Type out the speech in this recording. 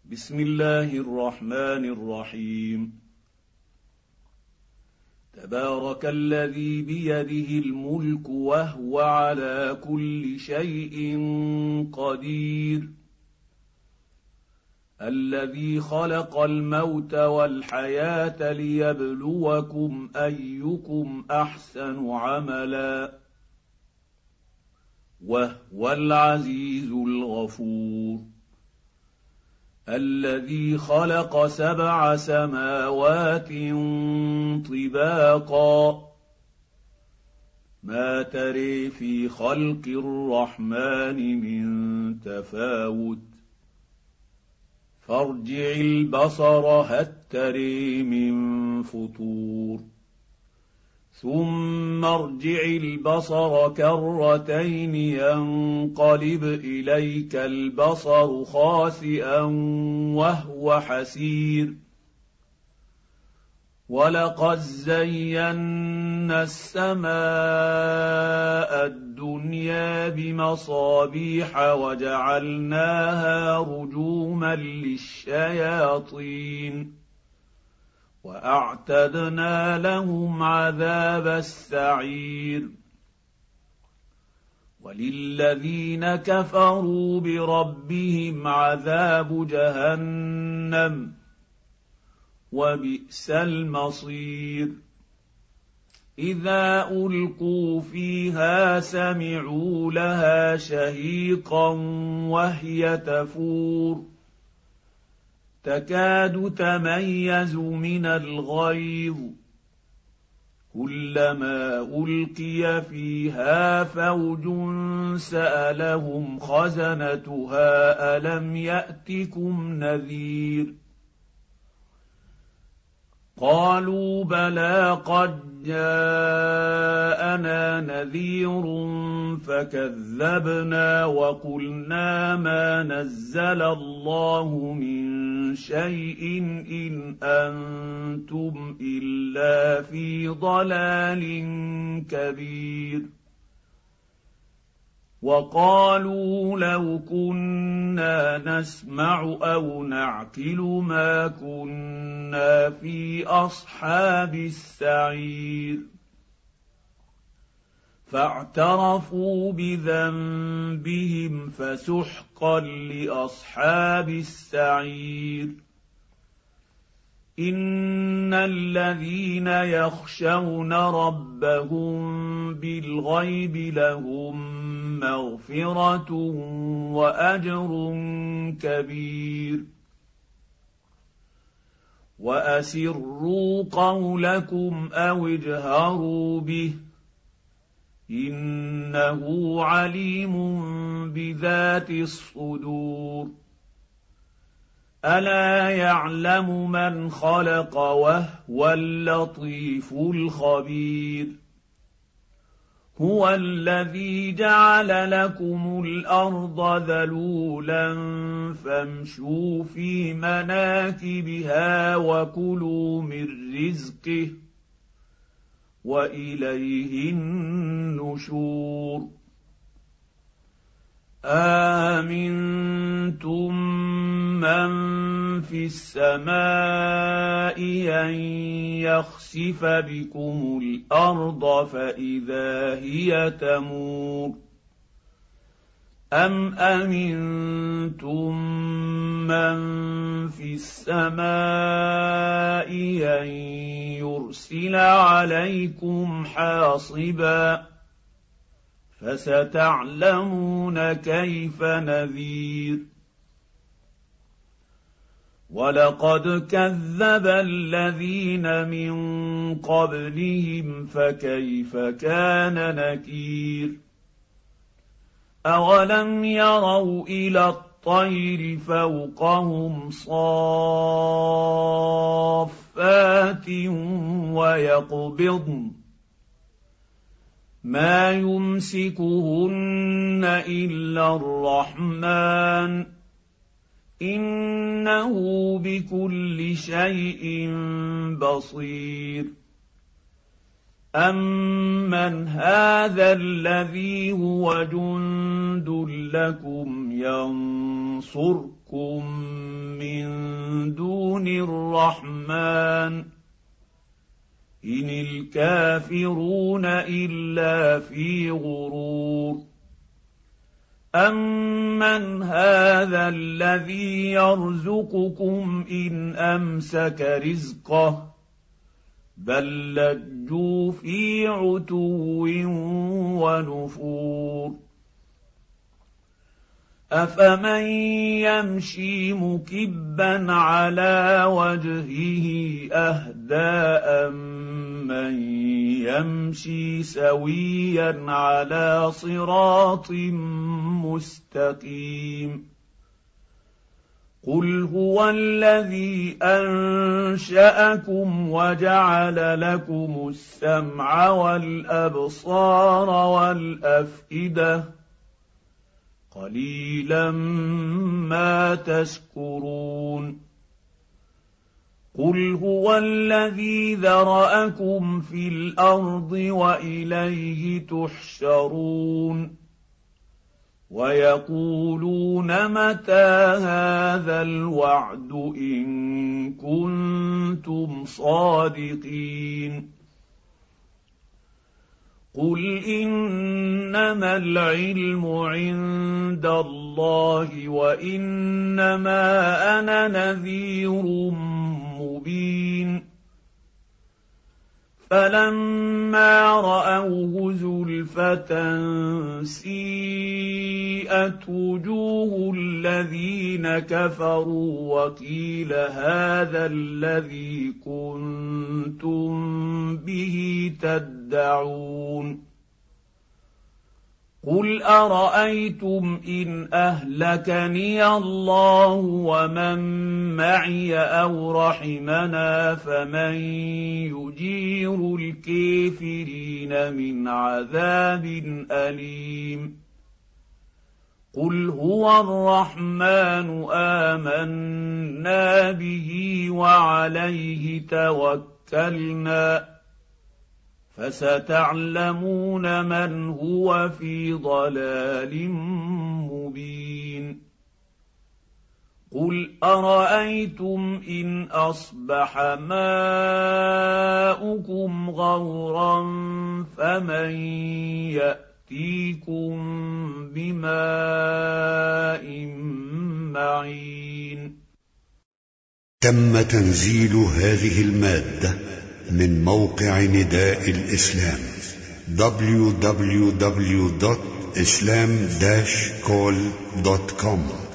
بسم الله الرحمن الرحيم. تبارك الذي بيده الملك وهو على كل شيء قدير، الذي خلق الموت والحياة ليبلوكم أيكم أحسن عملا، وهو العزيز الغفور، الذي خلق 7 سماوات طباقا، ما تري في خلق الرحمن من تفاوت، فارجع البصر هل تري من فطور، ثم ارجع البصر كرتين ينقلب إليك البصر خاسئا وهو حسير، ولقد زينا السماء الدنيا بمصابيح وجعلناها رجوما للشياطين، وأعتدنا لهم عذاب السعير، وللذين كفروا بربهم عذاب جهنم، وبئس المصير. إذا ألقوا فيها سمعوا لها شهيقا وهي تفور، تكاد تميز من الغيظ، كلما ألقي فيها فوج سألهم خزنتها ألم يأتكم نذير، قالوا بلى قد جاءنا نذير فكذبنا وقلنا ما نزل الله من شيء إن أنتم إلا في ضلال كبير، وقالوا لو كنا نسمع أو نعقل ما كنا في أصحاب السعير، فاعترفوا بذنبهم فسحقا لأصحاب السعير. إن الذين يخشون ربهم بالغيب لهم مغفرة وأجر كبير. وأسروا قولكم أو اجهروا به، إنه عليم بذات الصدور. ألا يعلم من خلق وهو اللطيف الخبير. هو الذي جعل لكم الأرض ذلولا فامشوا في مناكبها وكلوا من رزقه، وإليه النشور. آمنتم من في السماء أن يخسف بكم الأرض فإذا هي تمور، أم أمنتم من في السماء أن يرسل عليكم حاصبا، فستعلمون كيف نذير. ولقد كذب الذين من قبلهم فكيف كان نكير. أولم يروا إلى الطير فوقهم صافات ويقبضن ما يمسكهن إلا الرحمن إنه بكل شيء بصير. أَمَّنْ هَٰذَا الَّذِي هُوَ جُندٌ لَّكُمْ يَنصُرُكُم يعبدونكم من دون الرحمن إن الكافرون إلا في غرور أمن هذا الذي يرزقكم إن أمسك رزقه بل لجوا في عتو ونفور أفمن يمشي مكبا على وجهه أهدى أمن يمشي سويا على صراط مستقيم قل هو الذي أنشأكم وجعل لكم السمع والأبصار والأفئدة قليلا ما تشكرون قل هو الذي ذرأكم في الأرض وإليه تحشرون ويقولون متى هذا الوعد إن كنتم صادقين قل إنما العلم عند الله وإنما أنا نذير مبين فلما رأوه زلفة سيئت وجوه الذين كفروا وقيل هذا الذي كنتم به تدعون قل أرأيتم إن أهلكني الله ومن معي أو رحمنا فمن يجير الكافرين من عذاب أليم قل هو الرحمن آمنا به وعليه توكلنا فستعلمون من هو في ضلال مبين قل أرأيتم إن أصبح ماؤكم غورا فمن يأتيكم بماء معين. تم تنزيل هذه المادة من موقع نداء الإسلام www.islam-call.com